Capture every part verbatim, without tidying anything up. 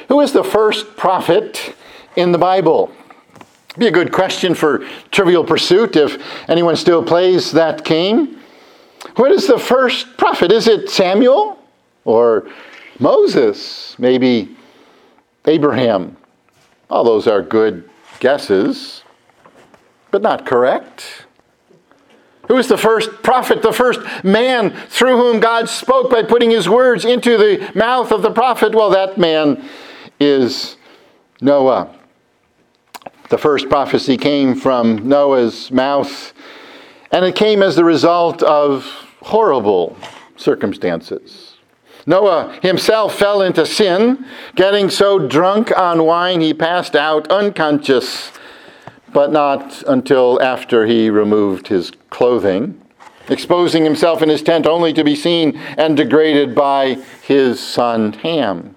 Who is the first prophet in the Bible? Be a good question for Trivial Pursuit if anyone still plays that game. What is the first prophet? Is it Samuel or Moses? Maybe Abraham? All those are good guesses, but not correct. Who is the first prophet, the first man through whom God spoke by putting his words into the mouth of the prophet? Well, that man is Noah. The first prophecy came from Noah's mouth, and it came as the result of horrible circumstances. Noah himself fell into sin, getting so drunk on wine he passed out unconscious, but not until after he removed his clothing, exposing himself in his tent only to be seen and degraded by his son Ham.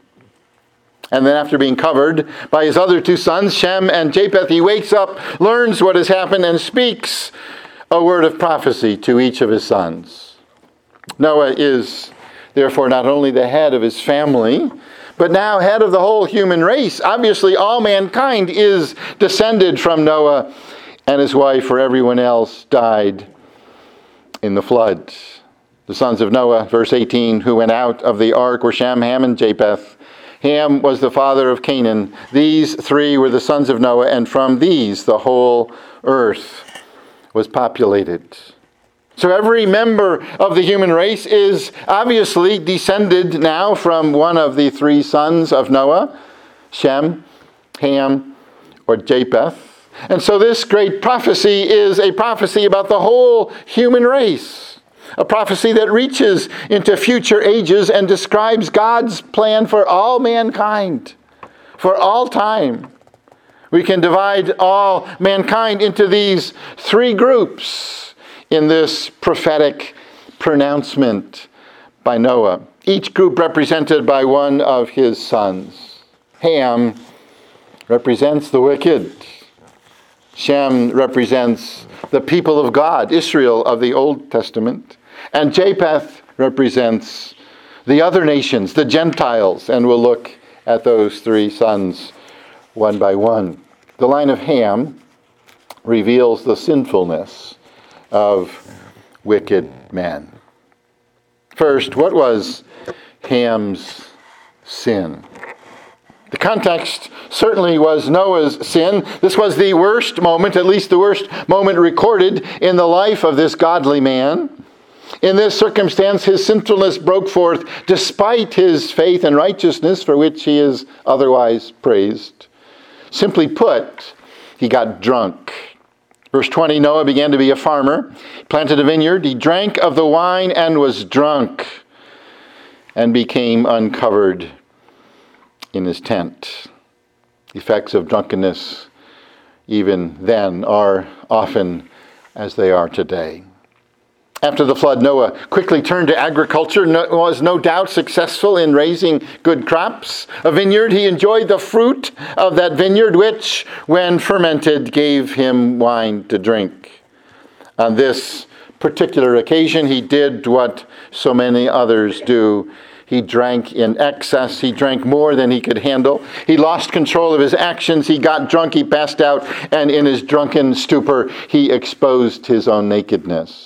And then after being covered by his other two sons, Shem and Japheth, he wakes up, learns what has happened, and speaks a word of prophecy to each of his sons. Noah is therefore not only the head of his family, but now head of the whole human race. Obviously, all mankind is descended from Noah and his wife, for everyone else died in the flood. The sons of Noah, verse eighteen, who went out of the ark were Shem, Ham, and Japheth. Ham was the father of Canaan. These three were the sons of Noah, and from these the whole earth was populated. So every member of the human race is obviously descended now from one of the three sons of Noah, Shem, Ham, or Japheth. And so this great prophecy is a prophecy about the whole human race. A prophecy that reaches into future ages and describes God's plan for all mankind, for all time. We can divide all mankind into these three groups in this prophetic pronouncement by Noah, each group represented by one of his sons. Ham represents the wicked. Shem represents the people of God, Israel of the Old Testament. And Japheth represents the other nations, the Gentiles, and we'll look at those three sons one by one. The line of Ham reveals the sinfulness of wicked men. First, what was Ham's sin? The context certainly was Noah's sin. This was the worst moment, at least the worst moment recorded in the life of this godly man. In this circumstance, his sinfulness broke forth despite his faith and righteousness, for which he is otherwise praised. Simply put, he got drunk. Verse twenty, Noah began to be a farmer, planted a vineyard, he drank of the wine and was drunk, and became uncovered in his tent. Effects of drunkenness, even then, are often as they are today. After the flood, Noah quickly turned to agriculture, was no doubt successful in raising good crops. A vineyard, he enjoyed the fruit of that vineyard, which, when fermented, gave him wine to drink. On this particular occasion, he did what so many others do. He drank in excess. He drank more than he could handle. He lost control of his actions. He got drunk. He passed out. And in his drunken stupor, he exposed his own nakedness.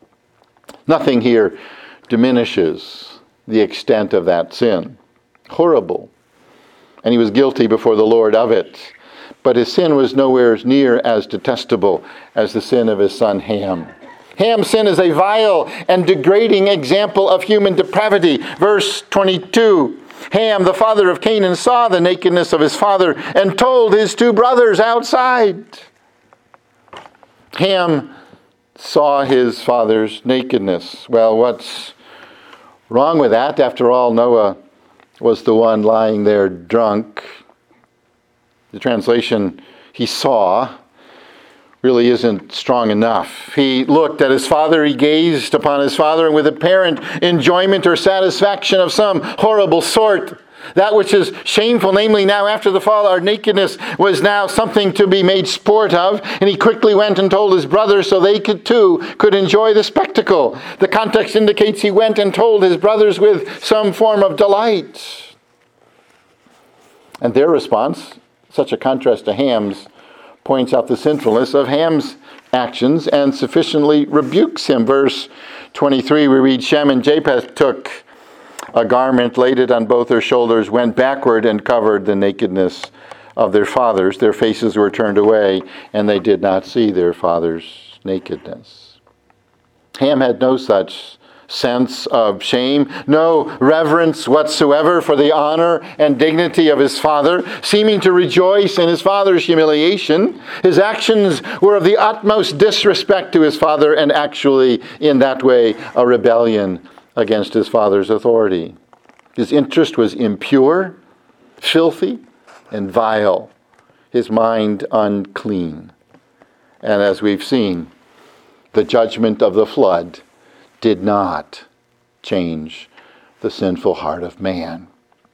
Nothing here diminishes the extent of that sin. Horrible. And he was guilty before the Lord of it. But his sin was nowhere near as detestable as the sin of his son Ham. Ham's sin is a vile and degrading example of human depravity. Verse twenty-two, Ham, the father of Canaan, saw the nakedness of his father and told his two brothers outside. Ham saw his father's nakedness. Well, what's wrong with that? After all, Noah was the one lying there drunk. The translation, he saw, really isn't strong enough. He looked at his father, he gazed upon his father, and with apparent enjoyment or satisfaction of some horrible sort, that which is shameful, namely now after the fall, our nakedness, was now something to be made sport of, and he quickly went and told his brothers so they could too could enjoy the spectacle. The context indicates he went and told his brothers with some form of delight. And their response, such a contrast to Ham's, points out the sinfulness of Ham's actions and sufficiently rebukes him. Verse twenty-three, we read, Shem and Japheth took a garment, laid it on both their shoulders, went backward and covered the nakedness of their fathers. Their faces were turned away, and they did not see their father's nakedness. Ham had no such sense of shame, no reverence whatsoever for the honor and dignity of his father, seeming to rejoice in his father's humiliation. His actions were of the utmost disrespect to his father, and actually, in that way, a rebellion against his father's authority. His interest was impure, filthy, and vile, his mind unclean. And as we've seen, the judgment of the flood did not change the sinful heart of man.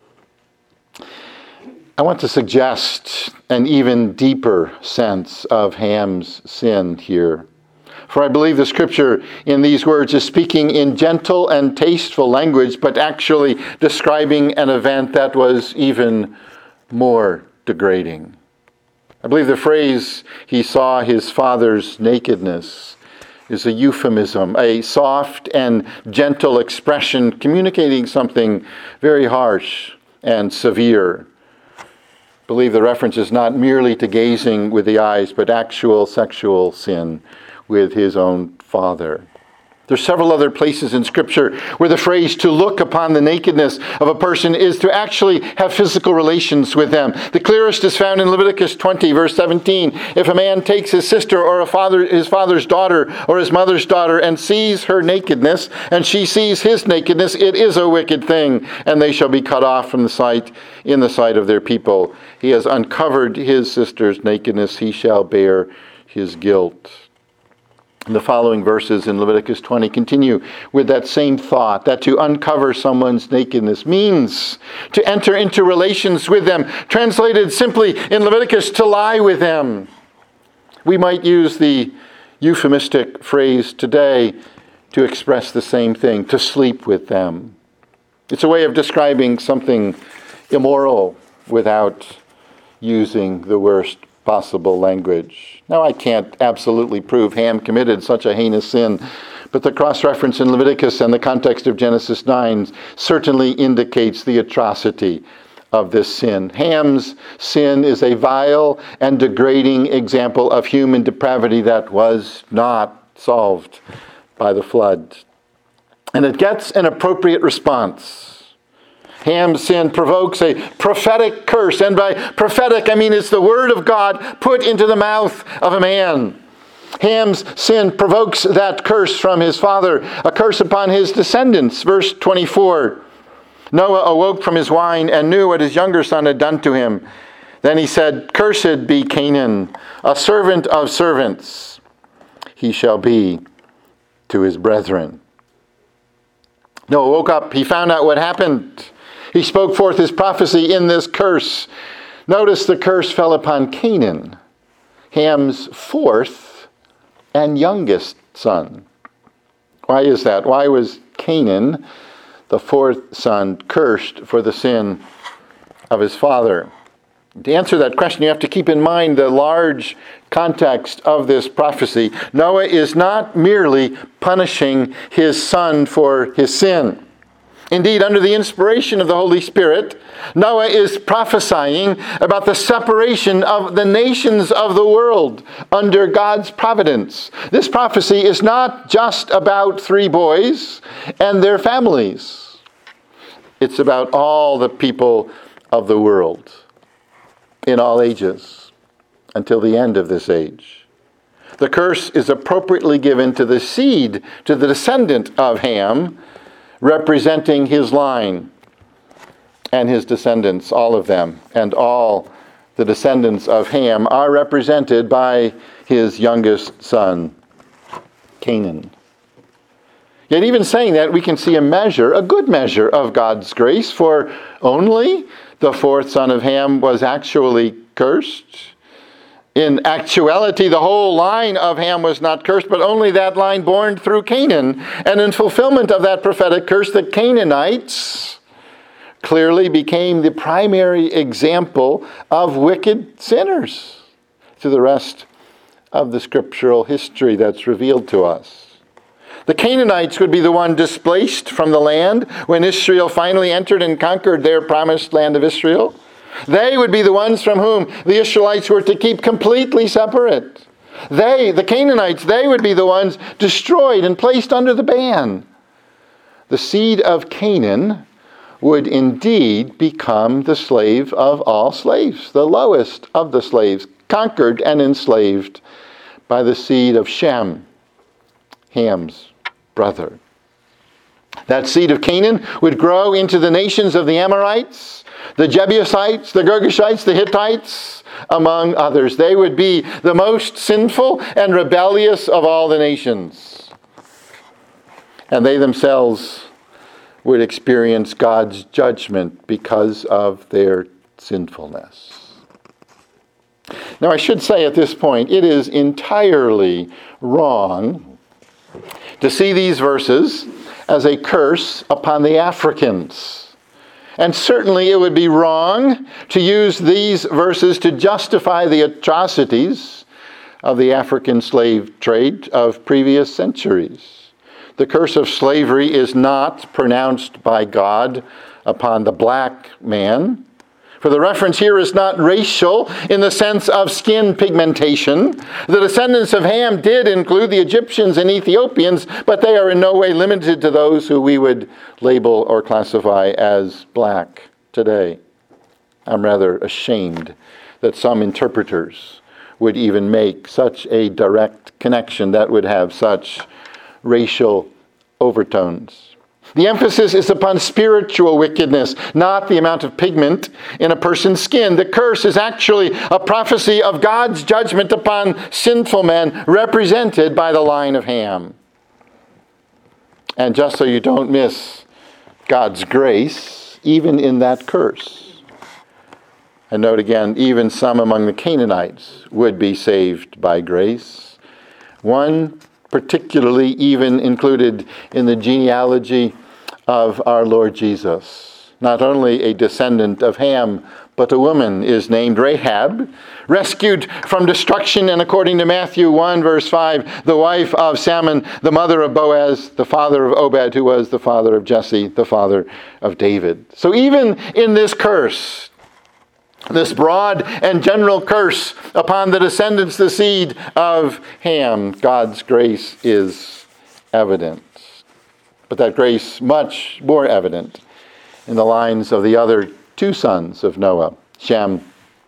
I want to suggest an even deeper sense of Ham's sin here. For I believe the scripture in these words is speaking in gentle and tasteful language, but actually describing an event that was even more degrading. I believe the phrase, he saw his father's nakedness, is a euphemism, a soft and gentle expression communicating something very harsh and severe. I believe the reference is not merely to gazing with the eyes, but actual sexual sin with his own father. There's several other places in Scripture where the phrase to look upon the nakedness of a person is to actually have physical relations with them. The clearest is found in Leviticus twenty, verse seventeen. If a man takes his sister or a father, his father's daughter or his mother's daughter and sees her nakedness, and she sees his nakedness, it is a wicked thing, and they shall be cut off from the sight in the sight of their people. He has uncovered his sister's nakedness, he shall bear his guilt. The following verses in Leviticus twenty continue with that same thought, that to uncover someone's nakedness means to enter into relations with them. Translated simply in Leviticus, to lie with them. We might use the euphemistic phrase today to express the same thing, to sleep with them. It's a way of describing something immoral without using the worst possible language. Now, I can't absolutely prove Ham committed such a heinous sin, but the cross-reference in Leviticus and the context of Genesis nine certainly indicates the atrocity of this sin. Ham's sin is a vile and degrading example of human depravity that was not solved by the flood. And it gets an appropriate response. Ham's sin provokes a prophetic curse, and by prophetic I mean it's the word of God put into the mouth of a man. Ham's sin provokes that curse from his father, a curse upon his descendants. Verse twenty-four, Noah awoke from his wine and knew what his younger son had done to him. Then he said, Cursed be Canaan, a servant of servants. He shall be to his brethren. Noah woke up. He found out what happened. He spoke forth his prophecy in this curse. Notice the curse fell upon Canaan, Ham's fourth and youngest son. Why is that? Why was Canaan, the fourth son, cursed for the sin of his father? To answer that question, you have to keep in mind the large context of this prophecy. Noah is not merely punishing his son for his sin. Indeed, under the inspiration of the Holy Spirit, Noah is prophesying about the separation of the nations of the world under God's providence. This prophecy is not just about three boys and their families. It's about all the people of the world in all ages until the end of this age. The curse is appropriately given to the seed, to the descendant of Ham, representing his line and his descendants, all of them, and all the descendants of Ham are represented by his youngest son, Canaan. Yet even saying that, we can see a measure, a good measure of God's grace, for only the fourth son of Ham was actually cursed. In actuality, the whole line of Ham was not cursed, but only that line born through Canaan. And in fulfillment of that prophetic curse, the Canaanites clearly became the primary example of wicked sinners through the rest of the scriptural history that's revealed to us. The Canaanites would be the one displaced from the land when Israel finally entered and conquered their promised land of Israel. They would be the ones from whom the Israelites were to keep completely separate. They, the Canaanites, they would be the ones destroyed and placed under the ban. The seed of Canaan would indeed become the slave of all slaves, the lowest of the slaves, conquered and enslaved by the seed of Shem, Ham's brother. That seed of Canaan would grow into the nations of the Amorites, the Jebusites, the Girgashites, the Hittites, among others. They would be the most sinful and rebellious of all the nations. And they themselves would experience God's judgment because of their sinfulness. Now, I should say at this point, it is entirely wrong to see these verses as a curse upon the Africans. And certainly it would be wrong to use these verses to justify the atrocities of the African slave trade of previous centuries. The curse of slavery is not pronounced by God upon the black man. For the reference here is not racial in the sense of skin pigmentation. The descendants of Ham did include the Egyptians and Ethiopians, but they are in no way limited to those who we would label or classify as black today. I'm rather ashamed that some interpreters would even make such a direct connection that would have such racial overtones. The emphasis is upon spiritual wickedness, not the amount of pigment in a person's skin. The curse is actually a prophecy of God's judgment upon sinful men, represented by the line of Ham. And just so you don't miss God's grace, even in that curse, and note again, even some among the Canaanites would be saved by grace. One particularly even included in the genealogy of our Lord Jesus. Not only a descendant of Ham, but a woman is named Rahab, rescued from destruction, and according to Matthew one, verse five, the wife of Salmon, the mother of Boaz, the father of Obed, who was the father of Jesse, the father of David. So even in this curse, this broad and general curse upon the descendants, the seed of Ham, God's grace is evident. But that grace much more evident in the lines of the other two sons of Noah, Shem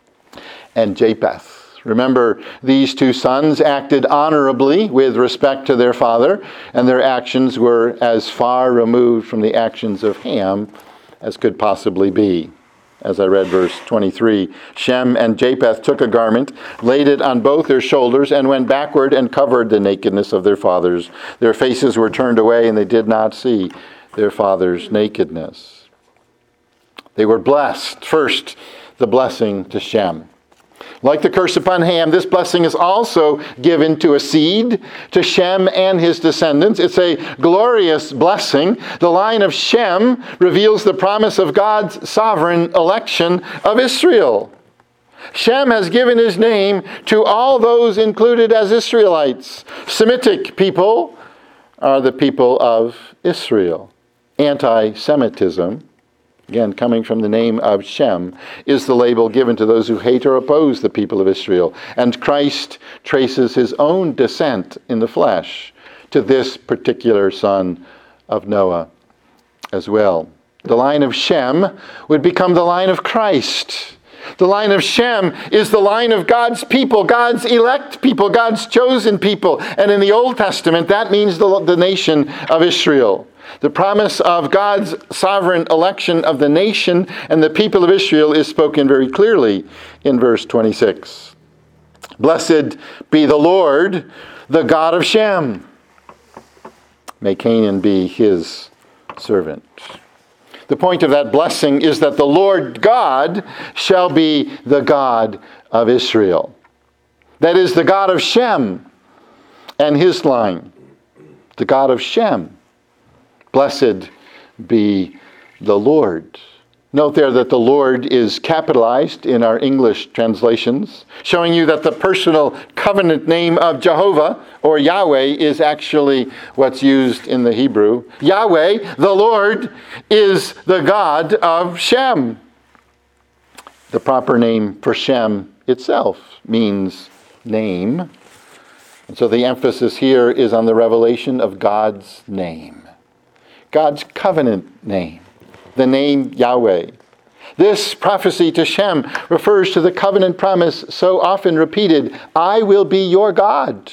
and Japheth. Remember, these two sons acted honorably with respect to their father, and their actions were as far removed from the actions of Ham as could possibly be. As I read verse twenty-three, Shem and Japheth took a garment, laid it on both their shoulders, and went backward and covered the nakedness of their fathers. Their faces were turned away, and they did not see their father's nakedness. They were blessed. First, the blessing to Shem. Like the curse upon Ham, this blessing is also given to a seed, to Shem and his descendants. It's a glorious blessing. The line of Shem reveals the promise of God's sovereign election of Israel. Shem has given his name to all those included as Israelites. Semitic people are the people of Israel. Anti-Semitism, again, coming from the name of Shem, is the label given to those who hate or oppose the people of Israel. And Christ traces his own descent in the flesh to this particular son of Noah as well. The line of Shem would become the line of Christ. The line of Shem is the line of God's people, God's elect people, God's chosen people. And in the Old Testament, that means the, the nation of Israel. The promise of God's sovereign election of the nation and the people of Israel is spoken very clearly in verse twenty-six. Blessed be the Lord, the God of Shem. May Canaan be his servant. The point of that blessing is that the Lord God shall be the God of Israel. That is the God of Shem and his line. The God of Shem. Blessed be the Lord. Note there that the Lord is capitalized in our English translations, showing you that the personal covenant name of Jehovah, or Yahweh, is actually what's used in the Hebrew. Yahweh, the Lord, is the God of Shem. The proper name for Shem itself means name. And so the emphasis here is on the revelation of God's name. God's covenant name. The name Yahweh. This prophecy to Shem refers to the covenant promise so often repeated, I will be your God.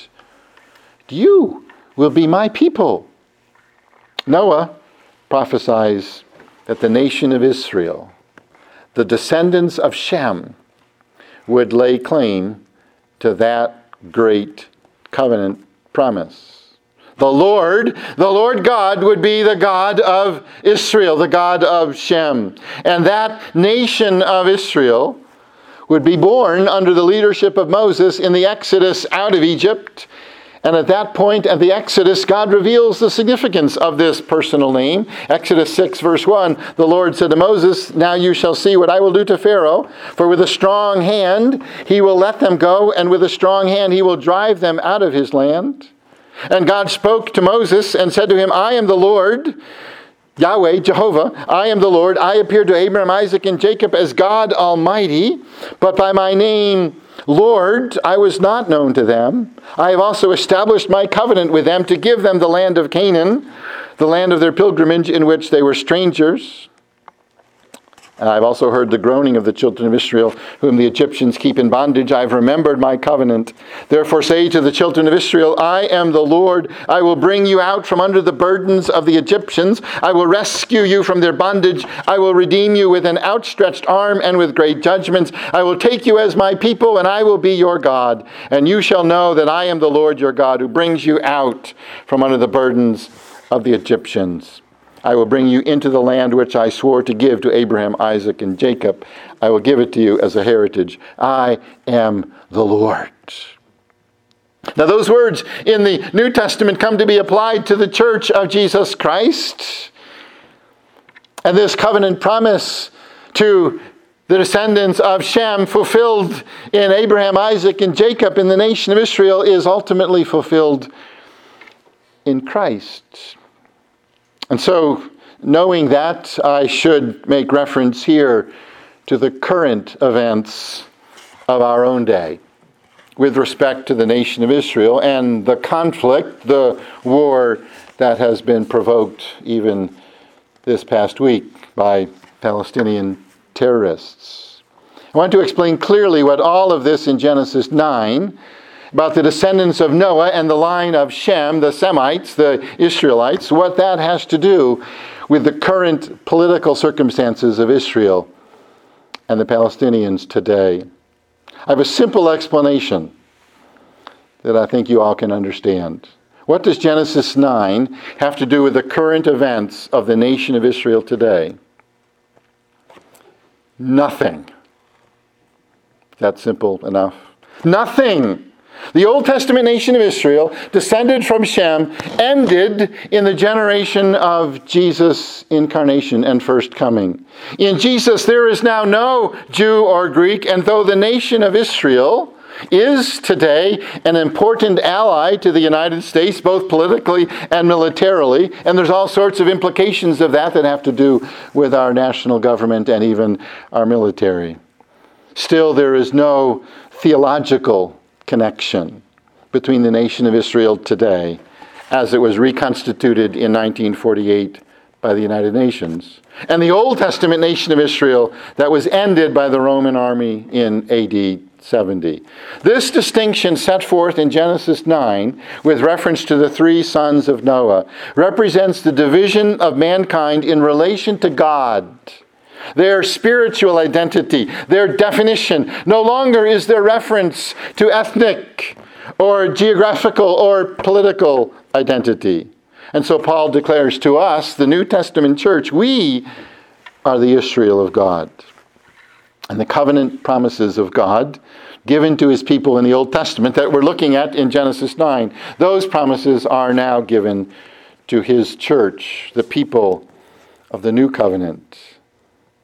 You will be my people. Noah prophesies that the nation of Israel, the descendants of Shem, would lay claim to that great covenant promise. The Lord, the Lord God would be the God of Israel, the God of Shem. And that nation of Israel would be born under the leadership of Moses in the Exodus out of Egypt. And at that point, at the Exodus, God reveals the significance of this personal name. Exodus six, verse one, the Lord said to Moses, now you shall see what I will do to Pharaoh, for with a strong hand he will let them go, and with a strong hand he will drive them out of his land. And God spoke to Moses and said to him, I am the Lord, Yahweh, Jehovah, I am the Lord. I appeared to Abraham, Isaac, and Jacob as God Almighty, but by my name, Lord, I was not known to them. I have also established my covenant with them to give them the land of Canaan, the land of their pilgrimage in which they were strangers. And I've also heard the groaning of the children of Israel, whom the Egyptians keep in bondage. I've remembered my covenant. Therefore say to the children of Israel, I am the Lord. I will bring you out from under the burdens of the Egyptians. I will rescue you from their bondage. I will redeem you with an outstretched arm and with great judgments. I will take you as my people, and I will be your God. And you shall know that I am the Lord your God, who brings you out from under the burdens of the Egyptians. I will bring you into the land which I swore to give to Abraham, Isaac, and Jacob. I will give it to you as a heritage. I am the Lord. Now those words in the New Testament come to be applied to the church of Jesus Christ. And this covenant promise to the descendants of Shem, fulfilled in Abraham, Isaac, and Jacob in the nation of Israel, is ultimately fulfilled in Christ. And so, knowing that, I should make reference here to the current events of our own day with respect to the nation of Israel and the conflict, the war that has been provoked even this past week by Palestinian terrorists. I want to explain clearly what all of this in Genesis nine about the descendants of Noah and the line of Shem, the Semites, the Israelites, what that has to do with the current political circumstances of Israel and the Palestinians today. I have a simple explanation that I think you all can understand. What does Genesis nine have to do with the current events of the nation of Israel today? Nothing. That's simple enough. Nothing. The Old Testament nation of Israel, descended from Shem, ended in the generation of Jesus' incarnation and first coming. In Jesus, there is now no Jew or Greek, and though the nation of Israel is today an important ally to the United States, both politically and militarily, and there's all sorts of implications of that that have to do with our national government and even our military. Still, there is no theological connection between the nation of Israel today as it was reconstituted in nineteen forty-eight by the United Nations and the Old Testament nation of Israel that was ended by the Roman army in A D seventy. This distinction set forth in Genesis nine with reference to the three sons of Noah represents the division of mankind in relation to God. Their spiritual identity, their definition. No longer is there reference to ethnic or geographical or political identity. And so Paul declares to us, the New Testament church, we are the Israel of God. And the covenant promises of God given to his people in the Old Testament that we're looking at in Genesis nine, those promises are now given to his church, the people of the new covenant.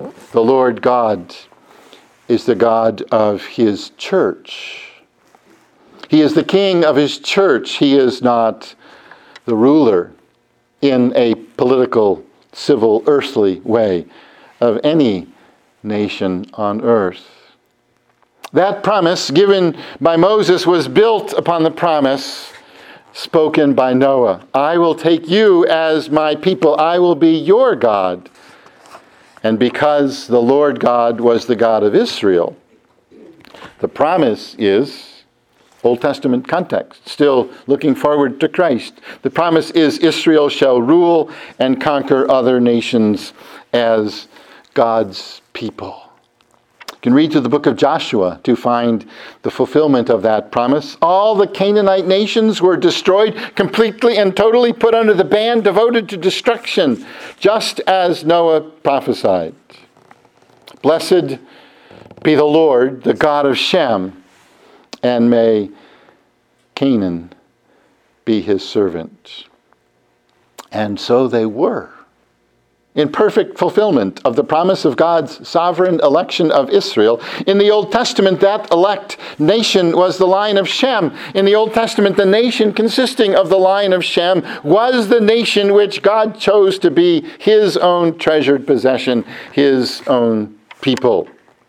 The Lord God is the God of his church. He is the king of his church. He is not the ruler in a political, civil, earthly way of any nation on earth. That promise given by Moses was built upon the promise spoken by Noah. I will take you as my people. I will be your God. And because the Lord God was the God of Israel, the promise is Old Testament context, still looking forward to Christ. The promise is Israel shall rule and conquer other nations as God's people. You can read through the book of Joshua to find the fulfillment of that promise. All the Canaanite nations were destroyed, completely and totally put under the ban, devoted to destruction, just as Noah prophesied. Blessed be the Lord, the God of Shem, and may Canaan be his servant. And so they were, in perfect fulfillment of the promise of God's sovereign election of Israel. In the Old Testament, that elect nation was the line of Shem. In the Old Testament, the nation consisting of the line of Shem was the nation which God chose to be his own treasured possession, his own people.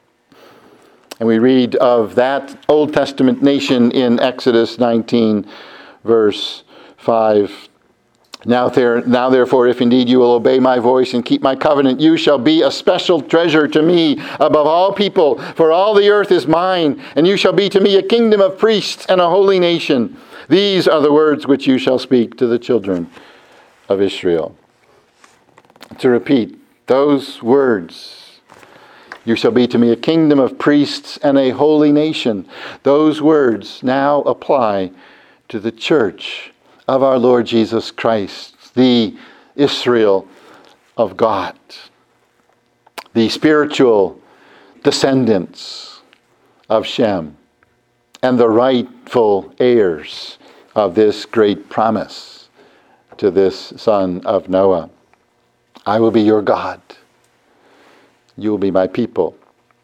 And we read of that Old Testament nation in Exodus nineteen, verse five. Now, there, now therefore, if indeed you will obey my voice and keep my covenant, you shall be a special treasure to me above all people, for all the earth is mine, and you shall be to me a kingdom of priests and a holy nation. These are the words which you shall speak to the children of Israel. To repeat, those words, you shall be to me a kingdom of priests and a holy nation. Those words now apply to the church of our Lord Jesus Christ, the Israel of God, the spiritual descendants of Shem, and the rightful heirs of this great promise to this son of Noah. I will be your God. You will be my people.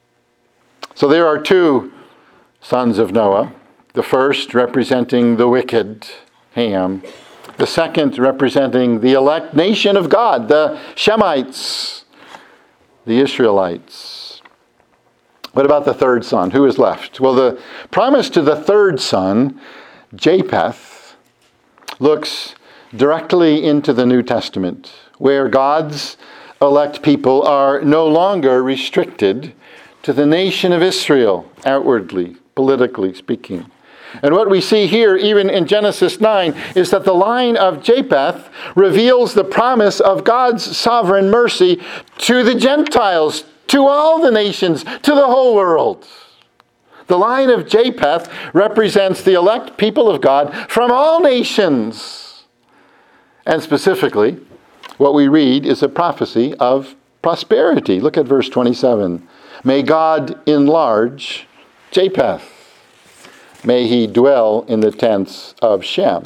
So there are two sons of Noah, the first representing the wicked, Ham, the second representing the elect nation of God, the Shemites, the Israelites. What about the third son? Who is left? Well, the promise to the third son, Japheth, looks directly into the New Testament, where God's elect people are no longer restricted to the nation of Israel, outwardly, politically speaking. And what we see here, even in Genesis nine, is that the line of Japheth reveals the promise of God's sovereign mercy to the Gentiles, to all the nations, to the whole world. The line of Japheth represents the elect people of God from all nations. And specifically, what we read is a prophecy of prosperity. Look at verse twenty-seven. May God enlarge Japheth. May he dwell in the tents of Shem.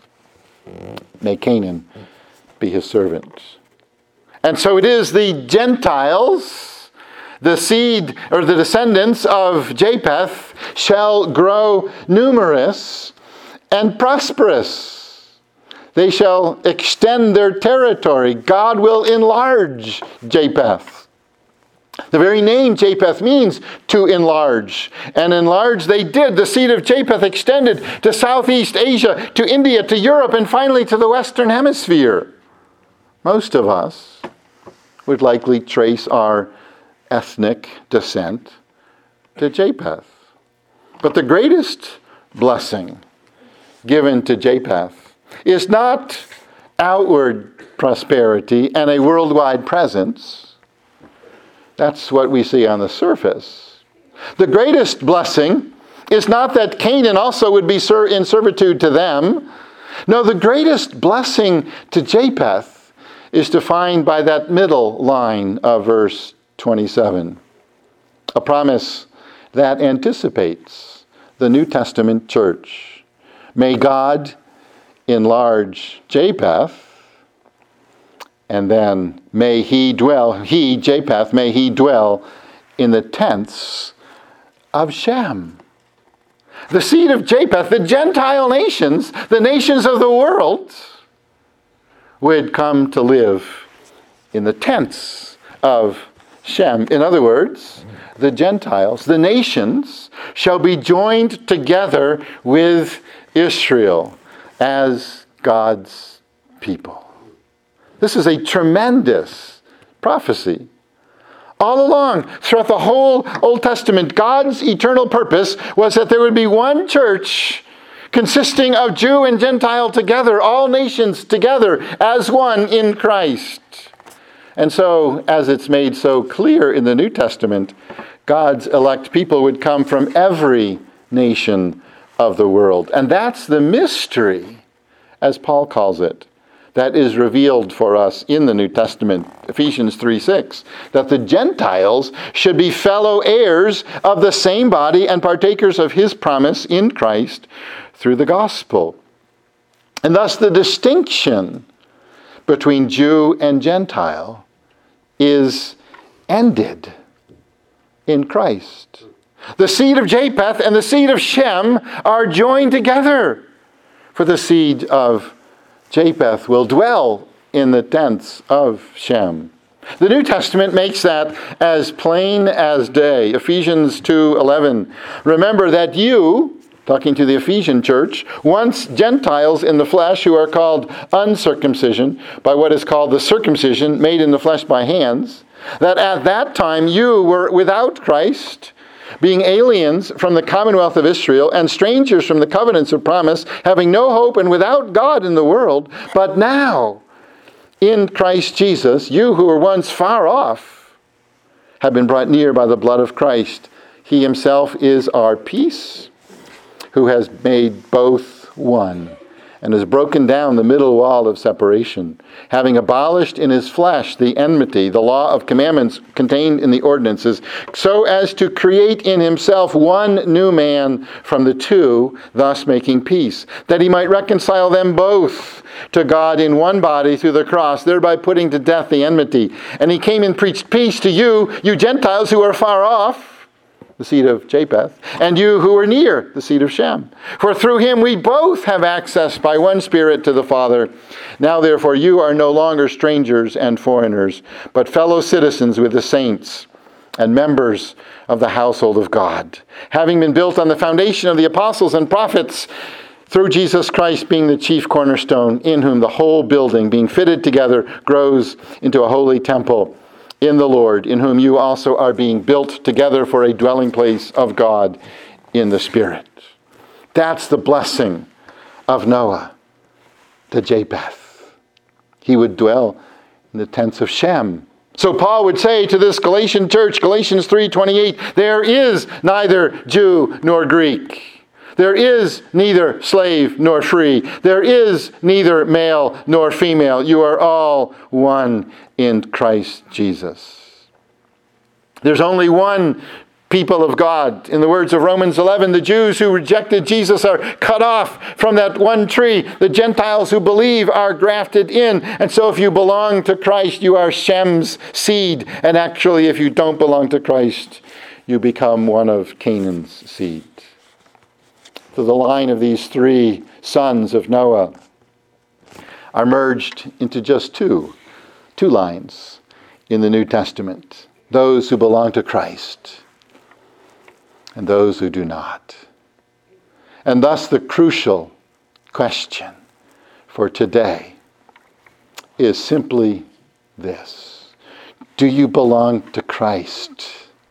May Canaan be his servant. And so it is the Gentiles, the seed or the descendants of Japheth, shall grow numerous and prosperous. They shall extend their territory. God will enlarge Japheth. The very name Japheth means to enlarge. And enlarge they did. The seed of Japheth extended to Southeast Asia, to India, to Europe, and finally to the Western Hemisphere. Most of us would likely trace our ethnic descent to Japheth. But the greatest blessing given to Japheth is not outward prosperity and a worldwide presence. That's what we see on the surface. The greatest blessing is not that Canaan also would be in servitude to them. No, the greatest blessing to Japheth is defined by that middle line of verse twenty-seven. A promise that anticipates the New Testament church. May God enlarge Japheth, And then, may he dwell, he, Japheth, may he dwell in the tents of Shem. The seed of Japheth, the Gentile nations, the nations of the world, would come to live in the tents of Shem. In other words, the Gentiles, the nations, shall be joined together with Israel as God's people. This is a tremendous prophecy. All along, throughout the whole Old Testament, God's eternal purpose was that there would be one church consisting of Jew and Gentile together, all nations together as one in Christ. And so, as it's made so clear in the New Testament, God's elect people would come from every nation of the world. And that's the mystery, as Paul calls it, that is revealed for us in the New Testament, Ephesians three six, that the Gentiles should be fellow heirs of the same body and partakers of his promise in Christ through the gospel. And thus the distinction between Jew and Gentile is ended in Christ. The seed of Japheth and the seed of Shem are joined together, for the seed of Japheth will dwell in the tents of Shem. The New Testament makes that as plain as day. Ephesians two eleven. Remember that you, talking to the Ephesian church, once Gentiles in the flesh who are called uncircumcision by what is called the circumcision made in the flesh by hands, that at that time you were without Christ, being aliens from the commonwealth of Israel and strangers from the covenants of promise, having no hope and without God in the world. But now, in Christ Jesus, you who were once far off have been brought near by the blood of Christ. He himself is our peace, who has made both one, and has broken down the middle wall of separation, having abolished in his flesh the enmity, the law of commandments contained in the ordinances, so as to create in himself one new man from the two, thus making peace, that he might reconcile them both to God in one body through the cross, thereby putting to death the enmity. And he came and preached peace to you, you Gentiles who are far off, the seed of Japheth, and you who are near, the seed of Shem. For through him we both have access by one Spirit to the Father. Now therefore you are no longer strangers and foreigners, but fellow citizens with the saints and members of the household of God, having been built on the foundation of the apostles and prophets, through Jesus Christ being the chief cornerstone, in whom the whole building, being fitted together, grows into a holy temple in the Lord, in whom you also are being built together for a dwelling place of God in the Spirit. That's the blessing of Noah to Japheth. He would dwell in the tents of Shem. So Paul would say to this Galatian church, Galatians three twenty-eight, there is neither Jew nor Greek. There is neither slave nor free. There is neither male nor female. You are all one in Christ Jesus. There's only one people of God. In the words of Romans eleven, the Jews who rejected Jesus are cut off from that one tree. The Gentiles who believe are grafted in. And so if you belong to Christ, you are Shem's seed. And actually, if you don't belong to Christ, you become one of Canaan's seed. So the line of these three sons of Noah are merged into just two, two lines in the New Testament. Those who belong to Christ and those who do not. And thus the crucial question for today is simply this. Do you belong to Christ?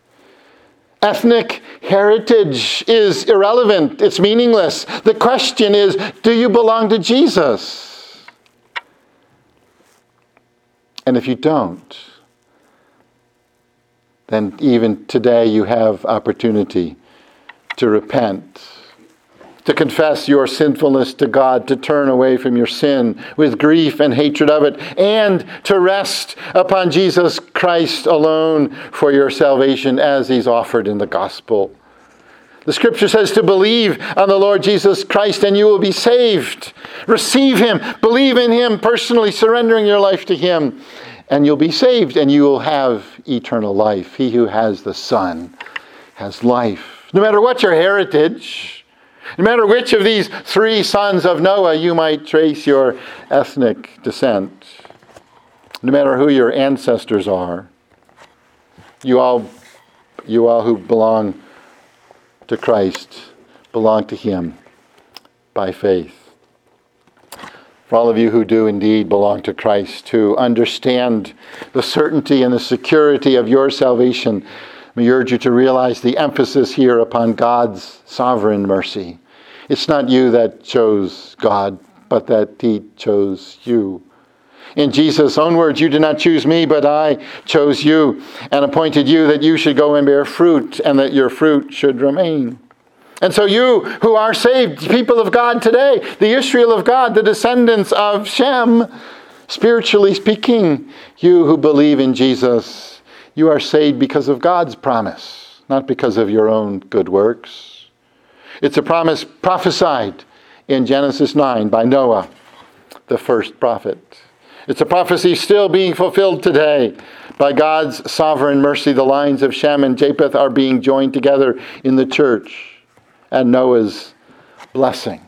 Ethnic heritage is irrelevant. It's meaningless. The question is, do you belong to Jesus? And if you don't, then even today you have opportunity to repent, to confess your sinfulness to God, to turn away from your sin with grief and hatred of it, and to rest upon Jesus Christ alone for your salvation as he's offered in the gospel. The Scripture says to believe on the Lord Jesus Christ and you will be saved. Receive Him. Believe in Him personally, surrendering your life to Him. And you'll be saved and you will have eternal life. He who has the Son has life. No matter what your heritage, no matter which of these three sons of Noah you might trace your ethnic descent, no matter who your ancestors are, you all, you all who belong to Christ belong to Him by faith. For all of you who do indeed belong to Christ, to understand the certainty and the security of your salvation, we urge you to realize the emphasis here upon God's sovereign mercy. It's not you that chose God, but that He chose you. In Jesus' own words, you did not choose me, but I chose you and appointed you that you should go and bear fruit and that your fruit should remain. And so you who are saved, people of God today, the Israel of God, the descendants of Shem, spiritually speaking, you who believe in Jesus, you are saved because of God's promise, not because of your own good works. It's a promise prophesied in Genesis nine by Noah, the first prophet. It's a prophecy still being fulfilled today. By God's sovereign mercy, the lines of Shem and Japheth are being joined together in the church. And Noah's blessing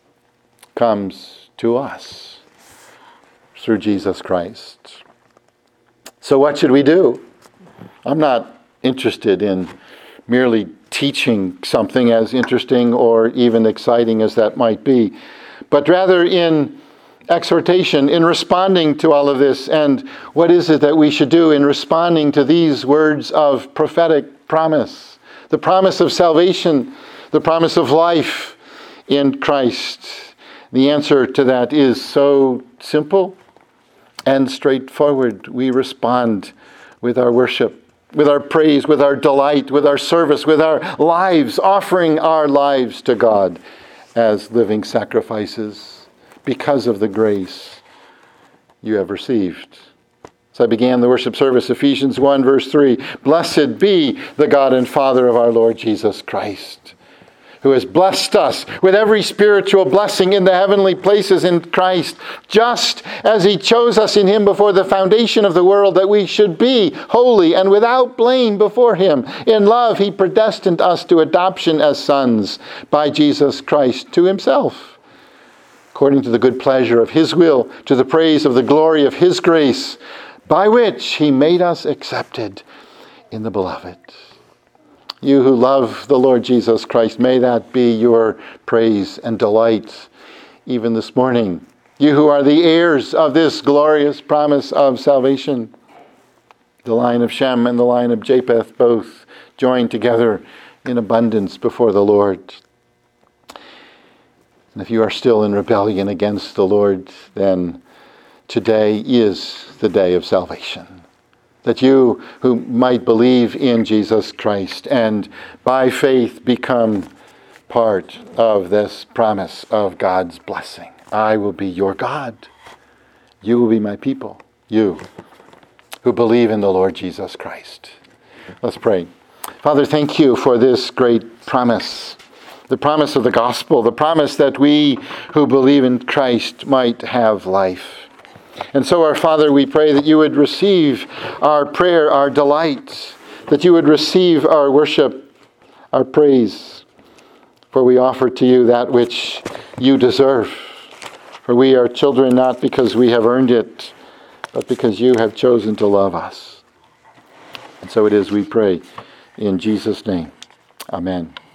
comes to us through Jesus Christ. So what should we do? I'm not interested in merely teaching something, as interesting or even exciting as that might be, but rather in exhortation, in responding to all of this. And what is it that we should do in responding to these words of prophetic promise? The promise of salvation, the promise of life in Christ. The answer to that is so simple and straightforward. We respond with our worship, with our praise, with our delight, with our service, with our lives, offering our lives to God as living sacrifices because of the grace you have received. So I began the worship service, Ephesians one, verse three. Blessed be the God and Father of our Lord Jesus Christ, who has blessed us with every spiritual blessing in the heavenly places in Christ, just as He chose us in Him before the foundation of the world, that we should be holy and without blame before Him. In love, He predestined us to adoption as sons by Jesus Christ to Himself, according to the good pleasure of His will, to the praise of the glory of His grace, by which He made us accepted in the Beloved. You who love the Lord Jesus Christ, may that be your praise and delight even this morning. You who are the heirs of this glorious promise of salvation, the line of Shem and the line of Japheth both joined together in abundance before the Lord. And if you are still in rebellion against the Lord, then today is the day of salvation. That you who might believe in Jesus Christ and by faith become part of this promise of God's blessing. I will be your God. You will be my people. You who believe in the Lord Jesus Christ. Let's pray. Father, thank you for this great promise. The promise of the gospel. The promise that we who believe in Christ might have life. And so, our Father, we pray that you would receive our prayer, our delight, that you would receive our worship, our praise, for we offer to you that which you deserve. For we are children not because we have earned it, but because you have chosen to love us. And so it is we pray in Jesus' name. Amen.